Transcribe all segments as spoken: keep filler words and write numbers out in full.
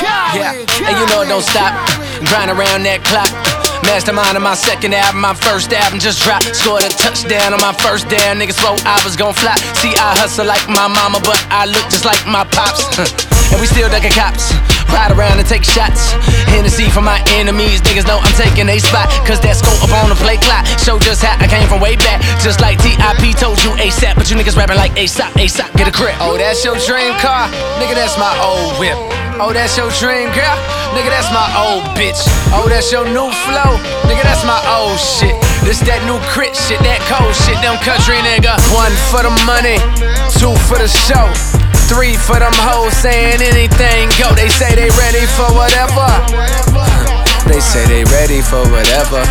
Yeah, and you know it don't stop. Grind around that clock. Mastermind on my second album, my first album just dropped. Scored a touchdown on my first down. Niggas swore I was gon' flop. See, I hustle like my mama, but I look just like my pops. And we still duckin' cops. Ride around and take shots. Hennessy for my enemies. Niggas know I'm taking a spot. Cause that scope up on the play clock. Show just how I came from way back. Just like T I P told you ASAP. But you niggas rapping like ASAP, ASAP, get a grip. Oh, that's your dream car? Nigga, that's my old whip. Oh, that's your dream girl? Nigga, that's my old bitch. Oh, that's your new flow? Nigga, that's my old shit. This that new crit shit, that cold shit, them country nigga. One for the money, two for the show, three for them hoes saying anything go. They say they ready for whatever. They say they ready for whatever.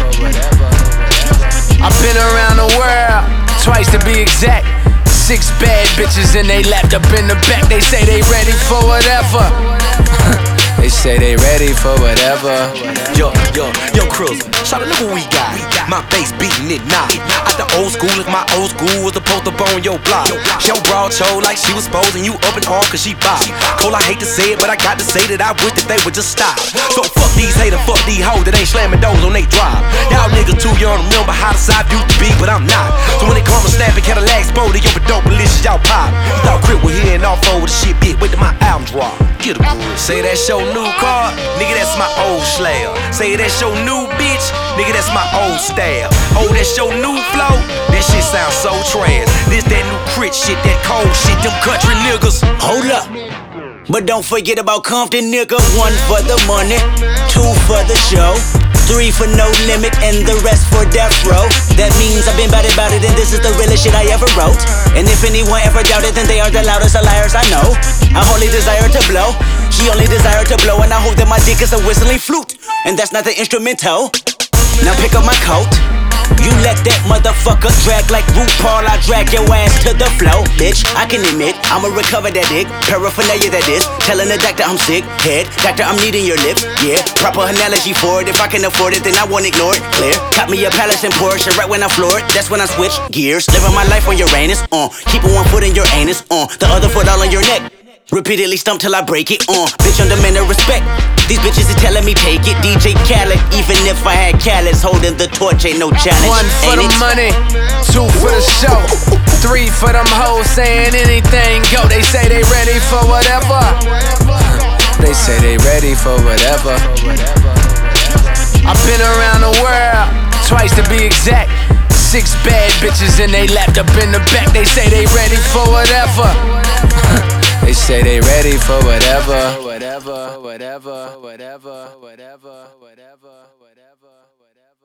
I've been around the world, twice to be exact. Six bad bitches and they lapped up in the back. They say they ready for whatever. They say they ready for whatever. Yo, yo, yo, Cruiser, shout out, look what we got. My bass beating it now. Out the old school, like my old school was supposed to bone your block. Yo, broad show like she was posed and you up and hard cause she bop. Cole, I hate to say it, but I got to say that I wish that they would just stop. So fuck these haters, fuck these hoes that ain't slamming doors on they drive. Y'all niggas too young to remember how the side used to be, but I'm not. So when they come and snapping Cadillacs, bow, they up a dope delicious, y'all pop. You thought Crit was here and off over the shit, bitch, wait till my album drop. Get a groove. Say that's your new car, nigga, that's my old slayer. Say that's your new bitch, nigga, that's my old style. Oh, that's your new flow, that shit sounds so trash. This that new Crit shit, that cold shit, them country niggas. Hold up, but don't forget about Compton, nigga. One for the money, two for the show, three for no limit, and the rest for death row. That means I've been about it, about it, and this is the realest shit I ever wrote. And if anyone ever doubted, then they are the loudest of liars I know. I only desire to blow, she only desire to blow, and I hope that my dick is a whistling flute, and that's not the instrumental. Now pick up my coat. You let that motherfucker drag like RuPaul, I drag your ass to the floor, bitch. I can admit, I'ma recover that dick. Paraphernalia that is, telling the doctor I'm sick. Head, doctor, I'm needing your lips. Yeah, proper analogy for it. If I can afford it, then I won't ignore it. Clear, got me a palace in Porsche right when I floor it. That's when I switch gears, living my life on Uranus. Uh, keeping one foot in your anus. Uh, the other foot all on your neck. Repeatedly stump till I break it. Uh, bitch, I'm the man of respect. These bitches is telling me take it. D J Khaled, even if I had callous, holding the torch ain't no challenge. One for the money, two for the show, three for them hoes saying anything go. They say they ready for whatever. They say they ready for whatever. I've been around the world, twice to be exact. Six bad bitches and they lapped up in the back. They say they ready for whatever. They say they ready for whatever. Whatever, whatever, whatever, whatever, whatever, whatever, whatever, whatever.